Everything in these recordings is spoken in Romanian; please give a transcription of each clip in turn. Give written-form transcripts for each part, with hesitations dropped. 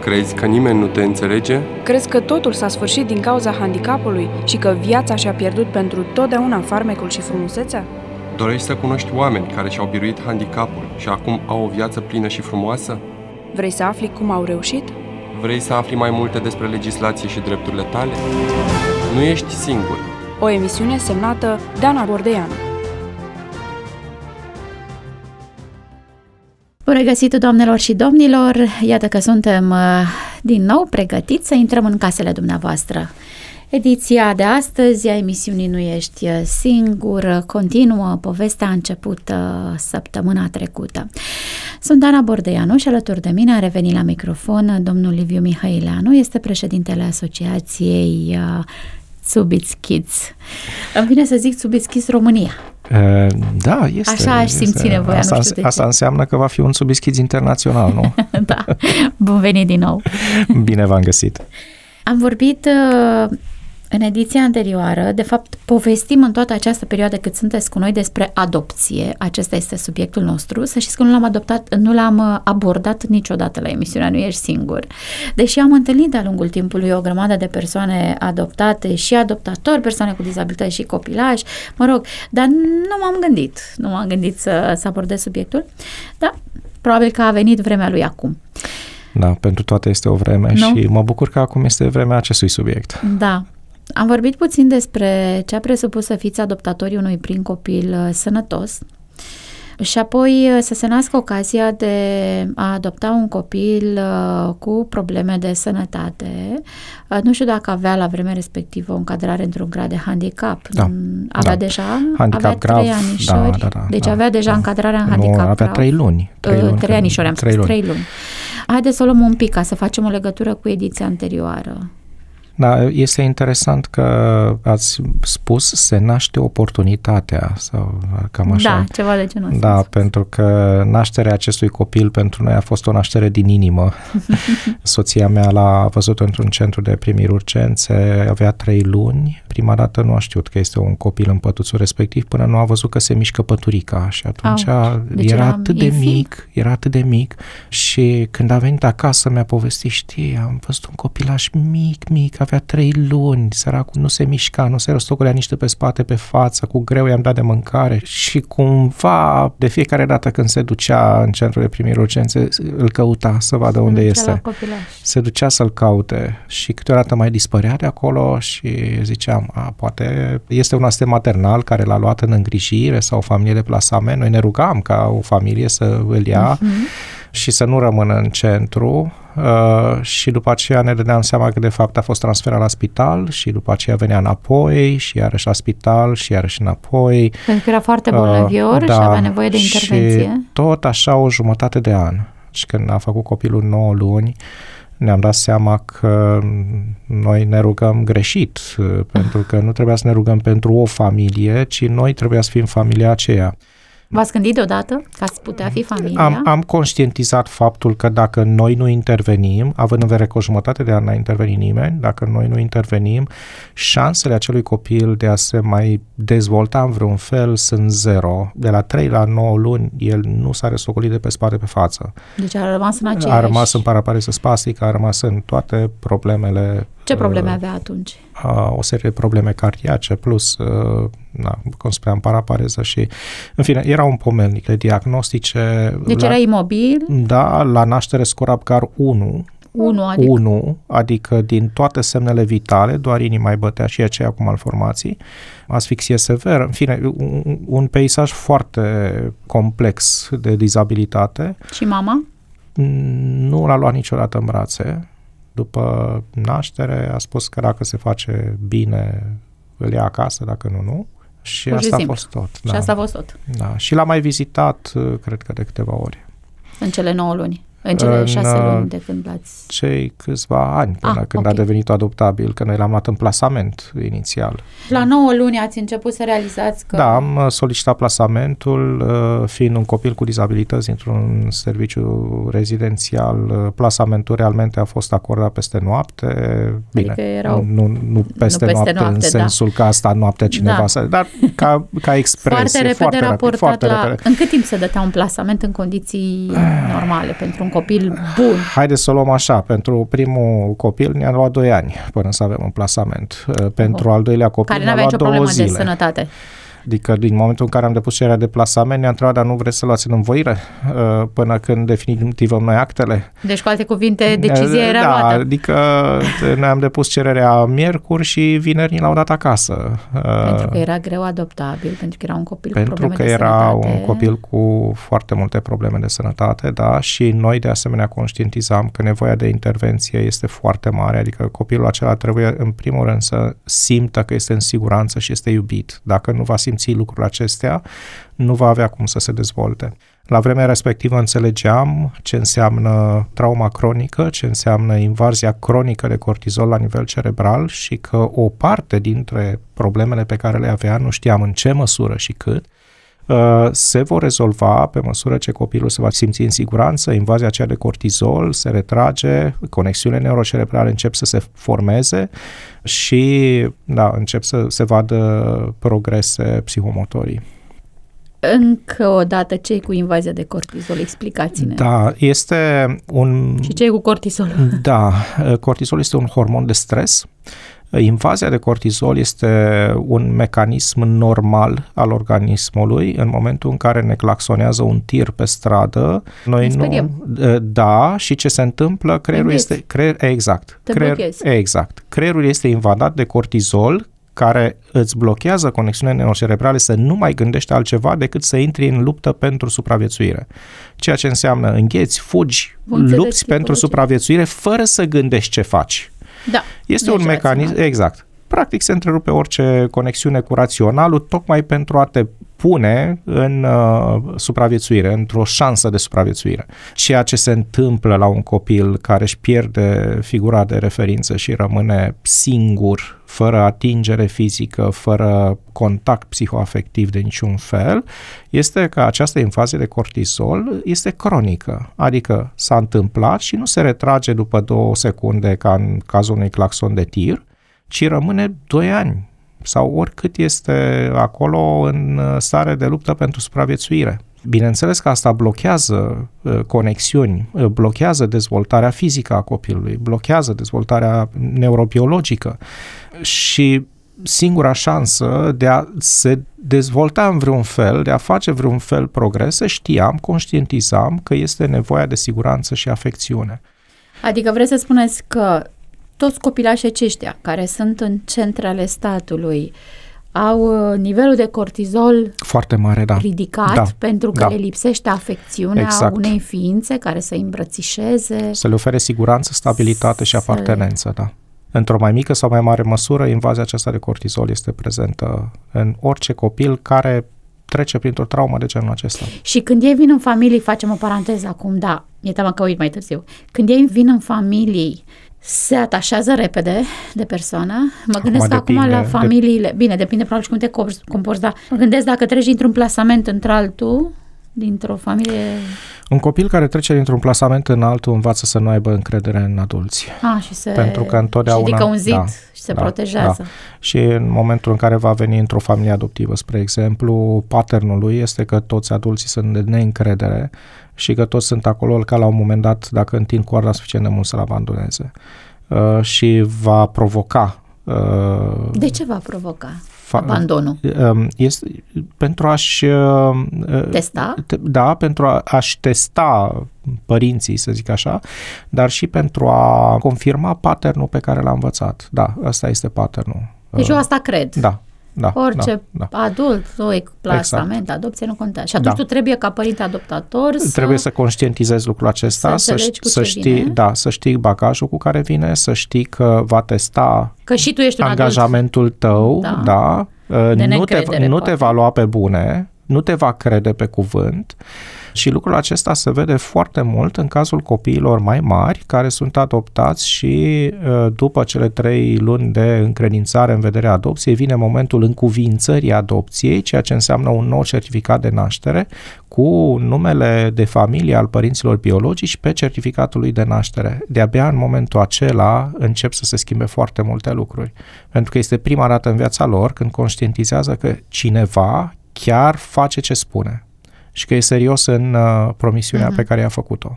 Crezi că nimeni nu te înțelege? Crezi că totul s-a sfârșit din cauza handicapului și că viața și-a pierdut pentru totdeauna farmecul și frumusețea? Dorești să cunoști oameni care și-au biruit handicapul și acum au o viață plină și frumoasă? Vrei să afli cum au reușit? Vrei să afli mai multe despre legislație și drepturile tale? Nu ești singur. O emisiune semnată Dana Bordeanu. Bun regăsit, doamnelor și domnilor! Iată că suntem din nou pregătiți să intrăm în casele dumneavoastră. Ediția de astăzi a emisiunii Nu ești singur continuă povestea începută săptămâna trecută. Sunt Dana Bordeanu și alături de mine a revenit la microfon domnul Liviu Mihăileanu, este președintele Asociației Tsubiți Kids. Îmi vine să zic Tsubiți Kids România. Da, este. Așa aș simți nevoia, asta, nu știu de ce. Asta înseamnă că va fi un Tsubiți Kids internațional, nu? Da, bun venit din nou. Bine v-am găsit. Am vorbit în ediția anterioară, de fapt povestim în toată această perioadă cât sunteți cu noi despre adopție. Acesta este subiectul nostru. Să știți că nu l-am abordat niciodată la emisiunea Nu ești singur. Deși am întâlnit de-a lungul timpului o grămadă de persoane adoptate și adoptatori, persoane cu dizabilități și copilași, dar nu m-am gândit să abordez subiectul, dar probabil că a venit vremea lui acum. Da, pentru toate este o vreme și mă bucur că acum este vremea acestui subiect. Da. Am vorbit puțin despre ce a presupus să fiți adoptatorii unui prim copil sănătos și apoi să se nască ocazia de a adopta un copil cu probleme de sănătate. Nu știu dacă avea la vremea respectivă o încadrare într-un grad de handicap. Da. Avea deja? Handicap avea grav. 3 anișori. Da. Deci avea deja încadrarea în handicap grav. Avea 3 luni. 3 anișori, am spus 3 luni. Haideți să o luăm un pic ca să facem o legătură cu ediția anterioară. Da, este interesant că ați spus se naște oportunitatea sau cam așa. Da, ceva de genul ăsta. Da, pentru că nașterea acestui copil pentru noi a fost o naștere din inimă. Soția mea l-a văzut într-un centru de primiri urgențe, avea 3 luni. Prima dată nu a știut că este un copil în pătuțul respectiv până nu a văzut că se mișcă păturica și atunci era atât de mic și când a venit acasă mi-a povestit, știi, am văzut un copilaș mic, avea 3 luni, săracul nu se mișca, nu se răstocolea nici pe spate, pe față, cu greu i-am dat de mâncare și cumva de fiecare dată când se ducea în centrul de primiri urgențe îl căuta să vadă unde este. Se ducea să-l caute și câteodată mai dispărea de acolo și ziceam, poate este un asistent maternal care l-a luat în îngrijire sau o familie de plasament. Noi ne rugam ca o familie să îl ia și să nu rămână în centru și după aceea ne dădeam seama că de fapt a fost transferat la spital și după aceea venea înapoi și iarăși la spital și iarăși înapoi. Pentru că era foarte bolnavior și avea nevoie de intervenție. Și tot așa o jumătate de an. Și când a făcut copilul 9 luni, ne-am dat seama că noi ne rugăm greșit, pentru că nu trebuia să ne rugăm pentru o familie, ci noi trebuia să fim familia aceea. V-ați gândit deodată că ați putea fi familia? Am conștientizat faptul că dacă noi nu intervenim, având în vedere că o jumătate de an n-a intervenit nimeni, dacă noi nu intervenim, șansele acelui copil de a se mai dezvolta în vreun fel sunt 0. De la 3 la 9 luni, el nu s-a răstocolit de pe spate pe față. Deci a rămas în aceeași... A rămas în parapareză spastică, a rămas în toate problemele. Ce probleme avea atunci? O serie de probleme cardiace, plus, cum spuneam, parapareză și, în fine, era un pomelnic de diagnostice. Deci era imobil? Da, la naștere scor Apgar 1. 1, adică din toate semnele vitale, doar inima îi bătea și aceea cu malformații, asfixie severă, în fine, un peisaj foarte complex de dizabilitate. Și mama? Nu l-a luat niciodată în brațe. După naștere a spus că dacă se face bine îl ia acasă, dacă nu. Și asta a fost tot. Și asta a fost tot. Da. Și l-am mai vizitat, cred că de câteva ori. În cele 9 luni? În cele 6 luni de când l-ați... Cei câțiva ani până când a devenit adoptabil, că noi l-am luat în plasament inițial. La 9 luni ați început să realizați că... Da, am solicitat plasamentul, fiind un copil cu dizabilități într-un serviciu rezidențial. Plasamentul realmente a fost acordat peste noapte. Bine, adică erau... nu peste noapte în sensul că asta noaptea cineva să... Dar ca expresie, foarte repede. În cât timp se dătea un plasament în condiții normale pentru un copil bun. Haideți să o luăm așa, pentru primul copil ne-a luat 2 ani până să avem un plasament. Pentru al doilea copil care ne-a n-avea luat nicio 2 problemă zile. de sănătate. Adică din momentul în care am depus cererea de plasament, ne-a întrebat, dar nu vreți să luați în învoire până când definitivăm noi actele? Deci, cu alte cuvinte, decizia era luată. Adică noi am depus cererea miercuri și vineri l-au dat acasă. Pentru că era greu adoptabil, pentru că era un copil cu pentru probleme că de era sănătate. un copil cu foarte multe probleme de sănătate, da, și noi de asemenea conștientizam că nevoia de intervenție este foarte mare, adică copilul acela trebuie în primul rând să simtă că este în siguranță și este iubit. Dacă nu va simți lucrurile acestea, nu va avea cum să se dezvolte. La vremea respectivă înțelegeam ce înseamnă trauma cronică, ce înseamnă invazia cronică de cortizol la nivel cerebral și că o parte dintre problemele pe care le avea, nu știam în ce măsură și cât, se vor rezolva pe măsură ce copilul se va simți în siguranță, invazia aceea de cortizol se retrage, conexiunile neurocerebrale încep să se formeze și încep să se vadă progrese psihomotorii. Încă o dată, ce-i cu invazia de cortizol? Explicați-ne. Da, este un... Și ce-i cu cortizol? Da, cortizol este un hormon de stres. Invazia de cortizol este un mecanism normal al organismului în momentul în care ne claxonează un tir pe stradă. Noi nu, da, și ce se întâmplă? Creierul este Creierul este invadat de cortizol, care îți blochează conexiunile neurocerebrale să nu mai gândești altceva decât să intri în luptă pentru supraviețuire. Ceea ce înseamnă îngheți, fugi, lupți pentru supraviețuire fără să gândești ce faci. Da. Este un mecanism, exact. Practic se întrerupe orice conexiune cu raționalul tocmai pentru a te pune în supraviețuire, într-o șansă de supraviețuire. Ceea ce se întâmplă la un copil care își pierde figura de referință și rămâne singur, fără atingere fizică, fără contact psihoafectiv de niciun fel, este că această invazie de cortizol este cronică. Adică s-a întâmplat și nu se retrage după 2 secunde ca în cazul unui claxon de tir, ci rămâne 2 ani sau oricât este acolo în stare de luptă pentru supraviețuire. Bineînțeles că asta blochează conexiuni, blochează dezvoltarea fizică a copilului, blochează dezvoltarea neurobiologică și singura șansă de a se dezvolta în vreun fel, de a face vreun fel progrese, conștientizam că este nevoia de siguranță și afecțiune. Adică vreți să spuneți că toți copilașii aceștia care sunt în centrele statului au nivelul de cortizol foarte mare, ridicat, pentru că le lipsește afecțiunea unei ființe care să îi îmbrățișeze. Să le ofere siguranță, stabilitate și apartenență, da. Într-o mai mică sau mai mare măsură, invazia aceasta de cortizol este prezentă în orice copil care trece printr-o traumă de genul acesta. Și când ei vin în familii, facem o paranteză acum, e teama că uit mai târziu, când ei vin în familii, se atașează repede de persoană. Mă gândesc acum la familiile. Bine, depinde probabil și cum te comporți, dar mă gândesc dacă treci dintr-un plasament într-altul, dintr-o familie... Un copil care trece dintr-un plasament în altul învață să nu aibă încredere în adulți. Pentru că întotdeauna... Și ridică un zid și se protejează. Da. Și în momentul în care va veni într-o familie adoptivă, spre exemplu, patternul lui este că toți adulții sunt de neîncredere și că toți sunt acolo ca la un moment dat, dacă întind coarda suficient de mult, să-l abandoneze. Și va provoca... De ce va provoca abandonul? Este pentru a-și... testa? Da, pentru a-și testa părinții, să zic așa, dar și pentru a confirma patternul pe care l-a învățat. Da, ăsta este patternul. Deci eu asta cred. Da. Orice adult, plasament, adopție, nu contează. Și atunci tu trebuie ca părinte adoptator trebuie să conștientizezi lucrul acesta, să știi bagajul cu care vine, să știi că va testa că și tu ești un angajamentul tău, nu te va lua pe bune, nu te va crede pe cuvânt. Și lucrul acesta se vede foarte mult în cazul copiilor mai mari care sunt adoptați și după cele 3 luni de încredințare în vederea adopției vine momentul încuviințării adopției, ceea ce înseamnă un nou certificat de naștere cu numele de familie al părinților biologici pe certificatul lui de naștere. De-abia în momentul acela încep să se schimbe foarte multe lucruri. Pentru că este prima dată în viața lor când conștientizează că cineva chiar face ce spune și că e serios în promisiunea pe care i-a făcut-o.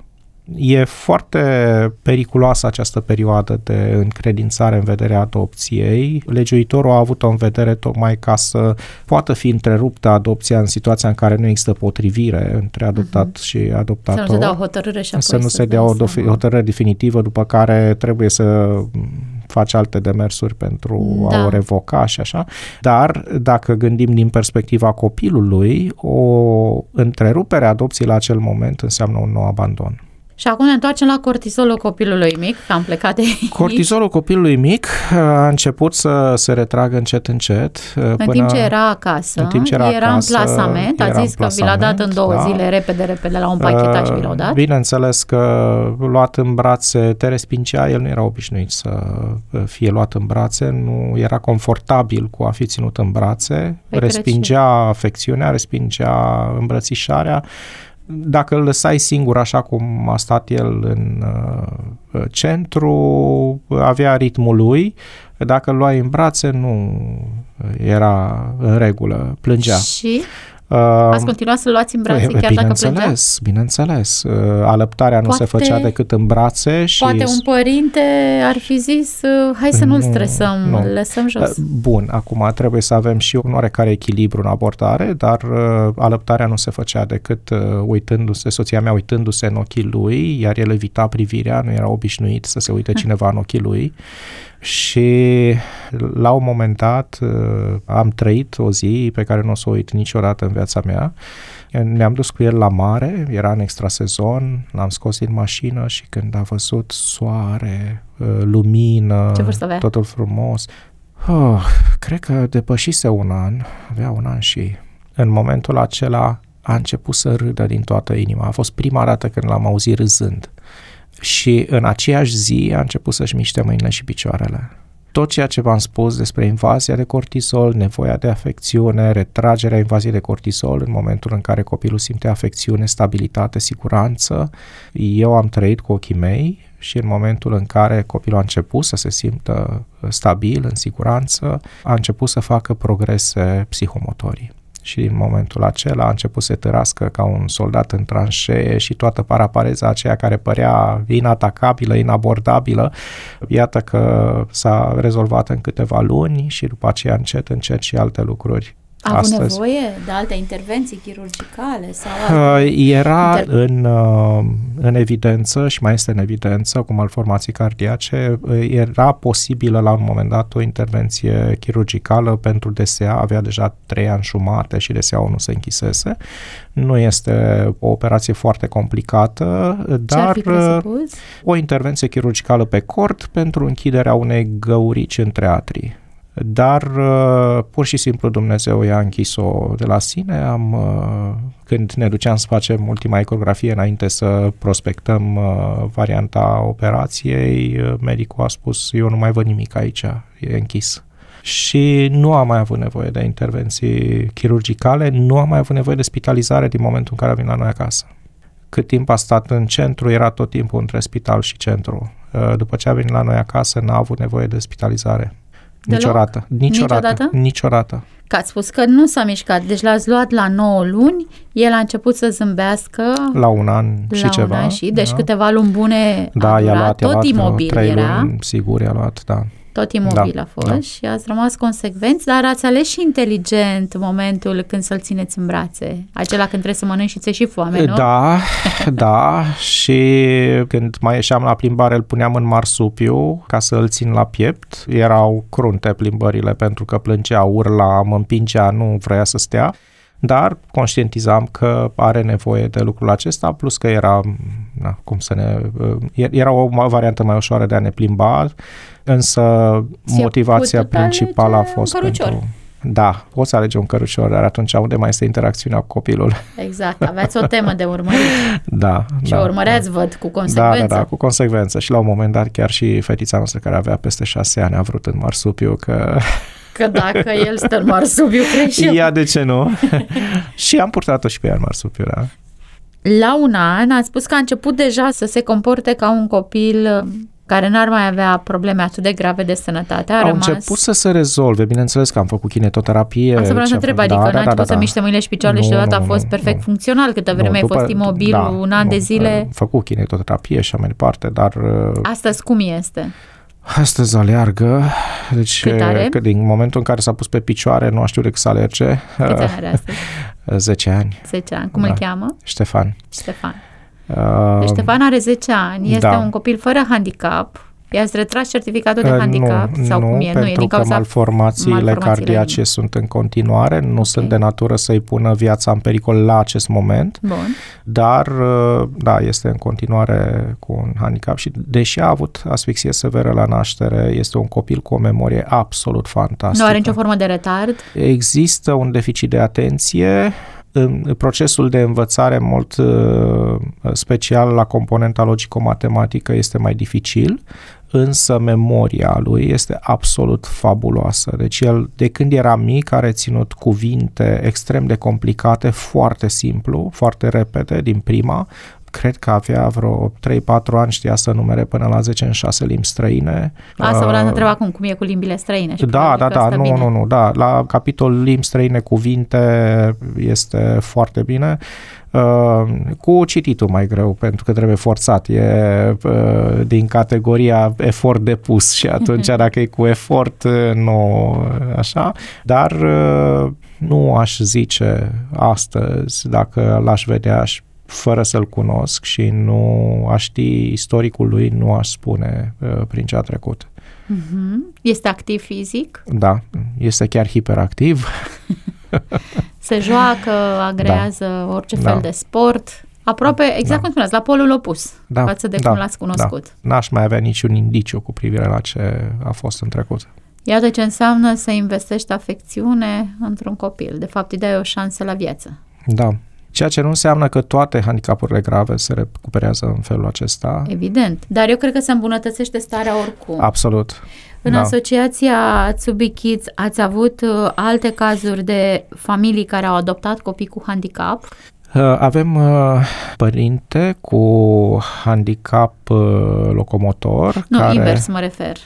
E foarte periculoasă această perioadă de încredințare în vederea adopției. Legiuitorul a avut-o în vedere tocmai ca să poată fi întreruptă adopția în situația în care nu există potrivire între adoptat și adoptator. Să nu se dea o hotărâre și apoi să nu se dea o hotărâre definitivă, după care trebuie să faci alte demersuri pentru a o revoca și așa. Dar dacă gândim din perspectiva copilului, o întrerupere a adopției la acel moment înseamnă un nou abandon. Și acum ne întoarcem la cortizolul copilului mic, că am plecat de aici. Cortizolul copilului mic a început să se retragă încet. În timp ce era acasă, era în plasament, a zis că vi l-a dat în 2 zile, repede, la un pachetaj și vi l-au dat. Bineînțeles că luat în brațe te respingea, el nu era obișnuit să fie luat în brațe, nu era confortabil cu a fi ținut în brațe, respingea afecțiunea, respingea îmbrățișarea. Dacă îl lăsai singur așa cum a stat el în centru, avea ritmul lui. Dacă îl luai în brațe, nu era în regulă, plângea. Și ați continuat să-l luați în brațe chiar dacă plângea? Bineînțeles. Alăptarea nu se făcea decât în brațe. Și poate un părinte ar fi zis, hai să nu-l stresăm, îl lăsăm jos. Bun, acum trebuie să avem și un oarecare echilibru în abordare, dar alăptarea nu se făcea decât soția mea uitându-se în ochii lui, iar el evita privirea, nu era obișnuit să se uite cineva în ochii lui. Și la un moment dat am trăit o zi pe care nu o să o uit niciodată în viața mea. Ne-am dus cu el la mare, era în extrasezon, l-am scos din mașină și când a văzut soare, lumină, totul frumos, cred că depășise un an, avea 1 an și în momentul acela a început să râdă din toată inima. A fost prima dată când l-am auzit râzând. Și în aceeași zi a început să-și miște mâinile și picioarele. Tot ceea ce v-am spus despre invazia de cortizol, nevoia de afecțiune, retragerea invaziei de cortizol în momentul în care copilul simte afecțiune, stabilitate, siguranță, eu am trăit cu ochii mei și în momentul în care copilul a început să se simtă stabil, în siguranță, a început să facă progrese psihomotorii. Și din momentul acela a început să se târască ca un soldat în tranșee și toată parapareza aceea care părea inatacabilă, inabordabilă, iată că s-a rezolvat în câteva luni și după aceea încet și alte lucruri. A avut nevoie de alte intervenții chirurgicale? Sau era în evidență și mai este în evidență cu malformații cardiace. Era posibilă la un moment dat o intervenție chirurgicală pentru DSA, avea deja 3 ani jumate și DSA-ul nu se închisese. Nu este o operație foarte complicată, dar o intervenție chirurgicală pe cord pentru închiderea unei găurici între atrii. Dar pur și simplu Dumnezeu i-a închis-o de la sine. Când ne duceam să facem ultima ecografie înainte să prospectăm varianta operației, medicul a spus, eu nu mai văd nimic aici, e închis. Și nu am mai avut nevoie de intervenții chirurgicale, nu am mai avut nevoie de spitalizare din momentul în care a venit la noi acasă. Cât timp a stat în centru, era tot timpul între spital și centru. După ce a venit la noi acasă, n-a avut nevoie de spitalizare. Niciodată. Că ați spus că nu s-a mișcat, deci l-ați luat la 9 luni, el a început să zâmbească la 1 an și ceva. Deci câteva luni bune a durat, tot imobil 3 era. Luni, sigur, i-a luat, da. Tot imobil a fost și ați rămas consecvenți, dar ați ales și inteligent momentul când să-l țineți în brațe. Acela când trebuie să mănânci și ți-e și foame, nu? Da, și când mai ieșeam la plimbare îl puneam în marsupiu ca să îl țin la piept. Erau crunte plimbările pentru că plângea, urla, mă împingea, nu vrea să stea. Dar conștientizam că are nevoie de lucrul acesta, plus că era o variantă mai ușoară de a ne plimba, însă motivația principală a fost pentru... Da, poți să alege un cărucior, dar atunci unde mai este interacțiunea cu copilul? Exact, aveați o temă de urmărit. Da. Și o urmăreați, văd, cu consecvență. Da, cu consecvență. Și la un moment dat chiar și fetița noastră care avea peste 6 ani a vrut în marsupiu că dacă el stă în marsupiu, cred și eu. Ia, de ce nu? Și am purtat-o și pe ea în marsupiu, da. La 1 an ați spus că a început deja să se comporte ca un copil care n-ar mai avea probleme atât de grave de sănătate, Au început să se rezolve, bineînțeles că am făcut kinetoterapie. Asta vreau să întreb, adică n-a început să miște mâinile și picioarele și deodată a fost perfect funcțional, câtă vreme ai fost imobil un an de zile? Am făcut kinetoterapie și mai departe, dar... Astăzi cum este? Astăzi aleargă, deci că din momentul în care s-a pus pe picioare nu știu decât să alerge. Câți ani are astăzi? 10 ani. 10 ani. Cum îl cheamă? Ștefan. Deci Ștefan are 10 ani, este un copil fără handicap. I-ați retras certificatul de handicap? Sau cum e? Pentru că malformațiile cardiace sunt în continuare, nu sunt de natură să-i pună viața în pericol la acest moment. Bun. Dar, da, este în continuare cu un handicap și deși a avut asfixie severă la naștere, este un copil cu o memorie absolut fantastică. Nu are nicio formă de retard? Există un deficit de atenție. În procesul de învățare mult special la componenta logico-matematică este mai dificil, însă memoria lui este absolut fabuloasă. Deci el, de când era mic, a reținut cuvinte extrem de complicate, foarte simplu, foarte repede, din prima. Cred că avea vreo 3-4 ani, știa să numere până la 10 în 6 limbi străine. Asta vreau să întreb acum, cum e cu limbile străine? Da, la capitol limbi străine, cuvinte, este foarte bine. Cu cititul mai greu, pentru că trebuie forțat. E din categoria efort depus și atunci dacă e cu efort, nu așa. Dar nu aș zice astăzi, dacă l-aș vedea fără să-l cunosc și nu aș ști istoricul lui, nu aș spune prin ce a trecut. Este activ fizic? Da, este chiar hiperactiv. Se joacă, agrează orice fel de sport. Aproape, exact cum spuneați, la polul opus față de cum l-ați cunoscut. N-aș mai avea niciun indiciu cu privire la ce a fost în trecut. Iată ce înseamnă să investești afecțiune într-un copil. De fapt, îi dai o șansă la viață. Da. Ceea ce nu înseamnă că toate handicapurile grave se recuperează în felul acesta. Evident, dar eu cred că se îmbunătățește starea oricum. Absolut. În asociația Tsubi Kids ați avut alte cazuri de familii care au adoptat copii cu handicap? Avem părinte cu handicap locomotor. Nu, invers mă refer.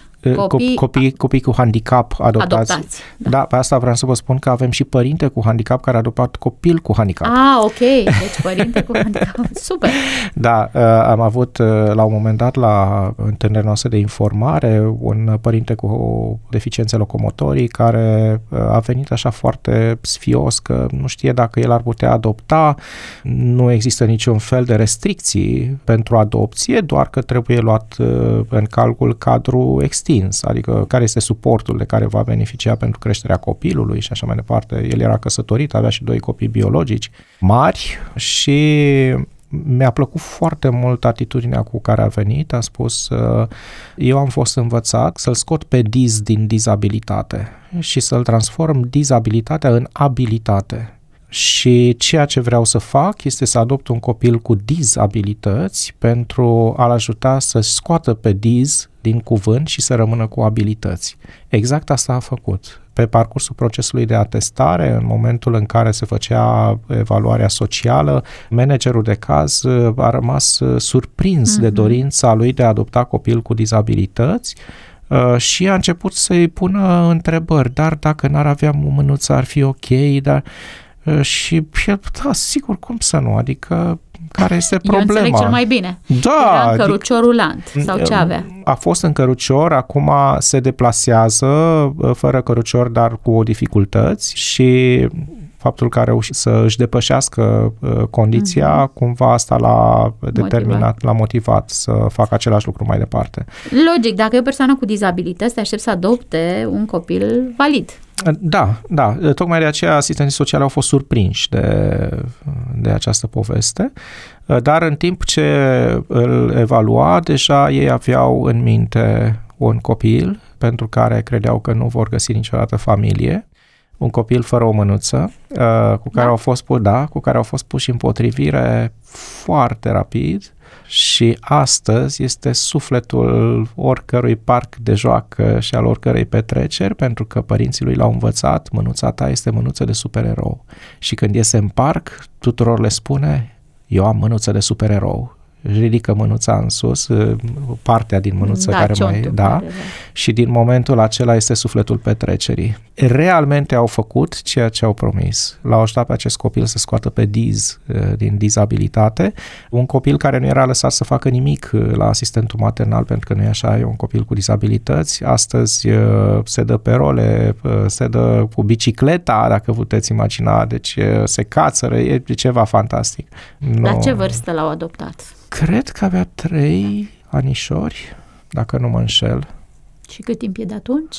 Copii cu handicap adoptați. Da, pe asta vreau să vă spun că avem și părinte cu handicap care a adoptat copil cu handicap. Ok. Deci părinte cu handicap. Super. Da, am avut la un moment dat la întâlnirea noastră de informare un părinte cu deficiențe locomotorii care a venit așa foarte sfios că nu știe dacă el ar putea adopta. Nu există niciun fel de restricții pentru adopție, doar că trebuie luat în calcul cadrul extins, adică care este suportul de care va beneficia pentru creșterea copilului și așa mai departe. El era căsătorit, avea și 2 copii biologici mari și mi-a plăcut foarte mult atitudinea cu care a venit. A spus, eu am fost învățat să-l scot pe dis din dizabilitate și să-l transform dizabilitatea în abilitate. Și ceea ce vreau să fac este să adopt un copil cu dizabilități pentru a-l ajuta să scoată pe diz din cuvânt și să rămână cu abilități. Exact asta a făcut. Pe parcursul procesului de atestare, în momentul în care se făcea evaluarea socială, managerul de caz a rămas surprins de dorința lui de a adopta copil cu dizabilități și a început să-i pună întrebări. Dar dacă n-ar avea mânuță ar fi ok, dar... Și da, sigur, cum să nu? Adică, care este problema? Eu înțeleg cel mai bine. Da, era în cărucior rulant, sau ce avea? A fost în cărucior, acum se deplasează fără cărucior, dar cu dificultăți și faptul că a reușit să își depășească condiția, cumva asta l-a determinat, l-a motivat să facă același lucru mai departe. Logic, dacă e o persoană cu dizabilități, te aștept să adopte un copil valid. Da, tocmai de aceea asistenții sociali au fost surprinși de această poveste, dar în timp ce îl evalua, deja ei aveau în minte un copil pentru care credeau că nu vor găsi niciodată familie, un copil fără o mânuță, cu care au fost puși în potrivire foarte rapid. Și astăzi este sufletul oricărui parc de joacă și al oricărei petreceri, pentru că părinții lui l-au învățat, mânuța ta este mânuță de supererou. Și când iese în parc, tuturor le spune, eu am mânuță de supererou. ridică mânuța în sus, partea din mânuță care mai... Da, și din momentul acela este sufletul petrecerii. Realmente au făcut ceea ce au promis. L-au ajutat pe acest copil să scoată pe DIZ din dizabilitate, un copil care nu era lăsat să facă nimic la asistentul maternal, pentru că nu e așa, e un copil cu dizabilități. Astăzi se dă pe role, se dă cu bicicleta, dacă puteți imagina, deci se cațără, e ceva fantastic. La ce vârstă l-au adoptat? Cred că avea 3 anișori, dacă nu mă înșel. Și cât timp e de atunci?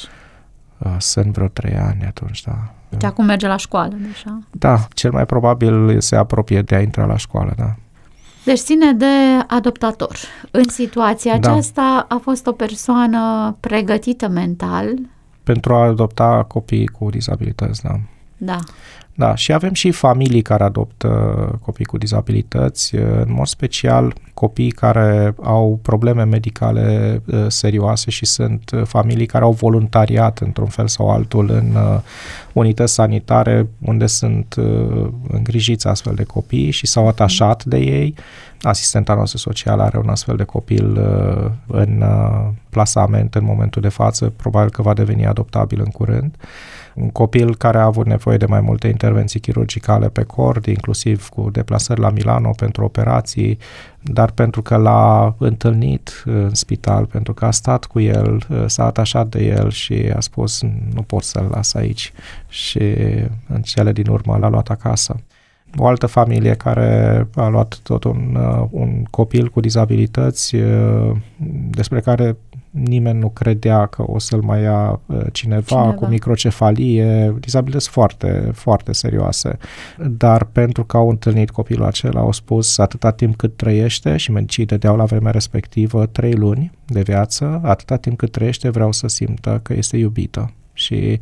Sunt vreo 3 ani atunci, da. Deci acum merge la școală, deja. Da, cel mai probabil se apropie de a intra la școală, da. Deci ține de adoptator. În situația aceasta a fost o persoană pregătită mental. Pentru a adopta copii cu dizabilități, da. Da. Da, și avem și familii care adoptă copii cu dizabilități, în mod special copii care au probleme medicale serioase și sunt familii care au voluntariat într-un fel sau altul în unități sanitare unde sunt îngrijiți astfel de copii și s-au atașat de ei. Asistenta noastră socială are un astfel de copil în plasament în momentul de față, probabil că va deveni adoptabil în curând. Un copil care a avut nevoie de mai multe intervenții chirurgicale pe cord, inclusiv cu deplasări la Milano pentru operații, dar pentru că l-a întâlnit în spital, pentru că a stat cu el, s-a atașat de el și a spus nu pot să-l las aici și în cele din urmă l-a luat acasă. O altă familie care a luat tot un copil cu dizabilități despre care nimeni nu credea că o să-l mai ia cineva cu microcefalie, dizabilități foarte, foarte serioase. Dar pentru că au întâlnit copilul acela, au spus atâta timp cât trăiește, și medicii dădeau la vremea respectivă 3 luni de viață, atâta timp cât trăiește vreau să simtă că este iubită. Și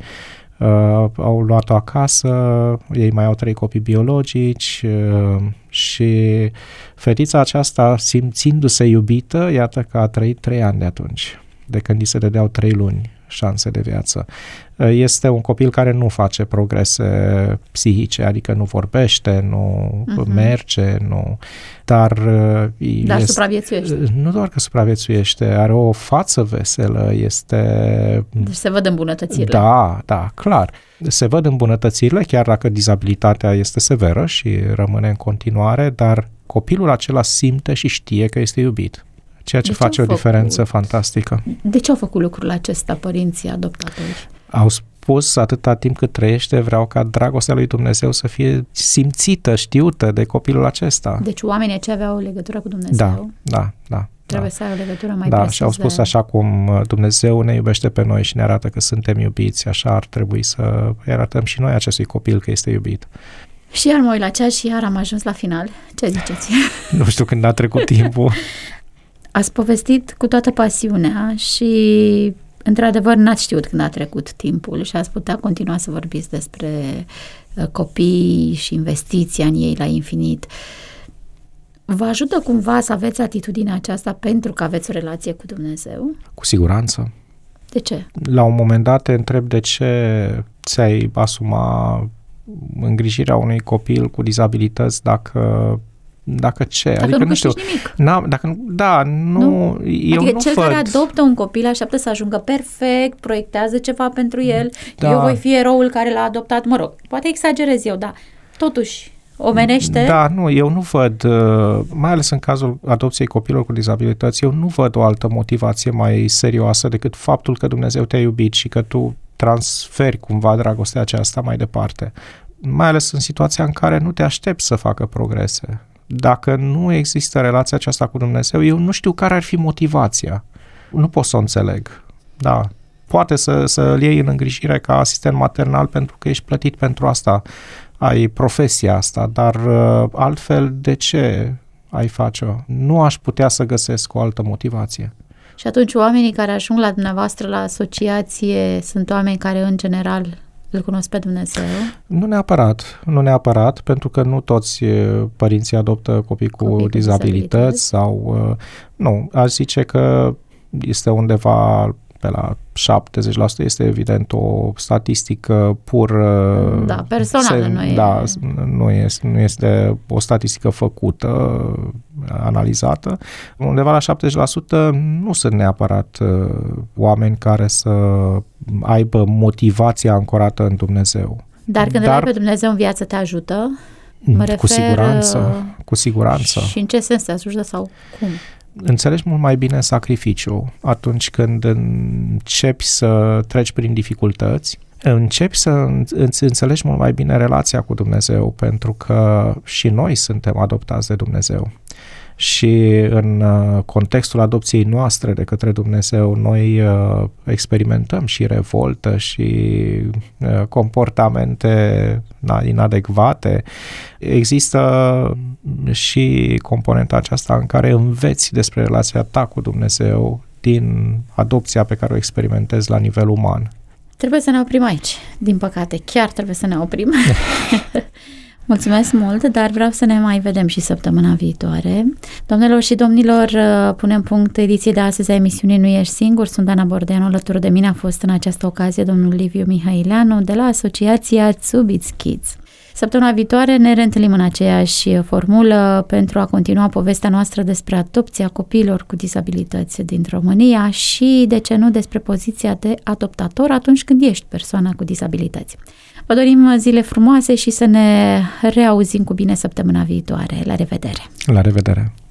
au luat-o acasă, ei mai au 3 copii biologici și fetița aceasta, simțindu-se iubită, iată că a trăit 3 ani de atunci, de când îi se dădeau 3 luni șanse de viață. Este un copil care nu face progrese psihice, adică nu vorbește, nu merge, nu... Dar supraviețuiește. Nu doar că supraviețuiește, are o față veselă, este... Deci se văd îmbunătățirile. Da, clar. Se văd îmbunătățirile, chiar dacă dizabilitatea este severă și rămâne în continuare, dar copilul acela simte și știe că este iubit. Ceea ce face o diferență fantastică. De ce au făcut lucrul acesta părinții adoptatori? Au spus atâta timp cât trăiește, vreau ca dragostea lui Dumnezeu să fie simțită, știută de copilul acesta. Deci oamenii aceia aveau o legătură cu Dumnezeu? Da. Trebuie să ai o legătură mai precisă. Și au spus așa cum Dumnezeu ne iubește pe noi și ne arată că suntem iubiți, așa ar trebui să arătăm și noi acestui copil că este iubit. Și iar mă uit la ceas și iar am ajuns la final. Ce ziceți? Nu știu când a trecut timpul. Ați povestit cu toată pasiunea și, într-adevăr, n-ați știut când a trecut timpul și ați putea continua să vorbiți despre copii și investiția în ei la infinit. Vă ajută cumva să aveți atitudinea aceasta pentru că aveți o relație cu Dumnezeu? Cu siguranță. De ce? La un moment dat te întreb de ce ți-ai asuma îngrijirea unui copil cu dizabilități dacă ce? Dacă adică nu câștigi nimic. Eu adică nu cel văd. care adoptă un copil așteaptă să ajungă perfect, proiectează ceva pentru el, eu voi fi eroul care l-a adoptat, mă rog, poate exagerez eu, dar totuși omenește. Eu nu văd, mai ales în cazul adopției copilor cu dizabilități, eu nu văd o altă motivație mai serioasă decât faptul că Dumnezeu te-a iubit și că tu transferi cumva dragostea aceasta mai departe. Mai ales în situația în care nu te aștepți să facă progrese. Dacă nu există relația aceasta cu Dumnezeu, eu nu știu care ar fi motivația. Nu pot să o înțeleg. Da, poate să-l iei în îngrijire ca asistent maternal pentru că ești plătit pentru asta, ai profesia asta, dar altfel de ce ai face-o? Nu aș putea să găsesc o altă motivație. Și atunci oamenii care ajung la dumneavoastră la asociație sunt oameni care în general îl cunosc pe Dumnezeu? Nu neapărat, pentru că nu toți părinții adoptă copii cu dizabilități sau... Nu, aș zice că este undeva pe la 70% este evident o statistică pur... Da, personală, nu este o statistică făcută, analizată. Undeva la 70% nu sunt neapărat oameni care să aibă motivația ancorată în Dumnezeu. Dar când îl ai pe Dumnezeu în viață, te ajută? Mă refer, cu siguranță. Și în ce sens te ajută sau cum? Înțelegi mult mai bine sacrificiul atunci când începi să treci prin dificultăți, începi să înțelegi mult mai bine relația cu Dumnezeu, pentru că și noi suntem adoptați de Dumnezeu. Și în contextul adopției noastre de către Dumnezeu, noi experimentăm și revoltă și comportamente inadecvate. Există și componenta aceasta în care înveți despre relația ta cu Dumnezeu din adopția pe care o experimentezi la nivel uman. Trebuie să ne oprim aici, din păcate. Chiar trebuie să ne oprim. Mulțumesc mult, dar vreau să ne mai vedem și săptămâna viitoare. Doamnelor și domnilor, punem punct ediției de astăzi a emisiunii Nu Ești Singur. Sunt Ana Bordeanu, alături de mine a fost în această ocazie domnul Liviu Mihaileanu de la Asociația Zubitz Kids. Săptămâna viitoare ne reîntâlnim în aceeași formulă pentru a continua povestea noastră despre adopția copiilor cu dizabilități din România și, de ce nu, despre poziția de adoptator atunci când ești persoana cu dizabilități. Vă dorim zile frumoase și să ne reauzim cu bine săptămâna viitoare. La revedere! La revedere!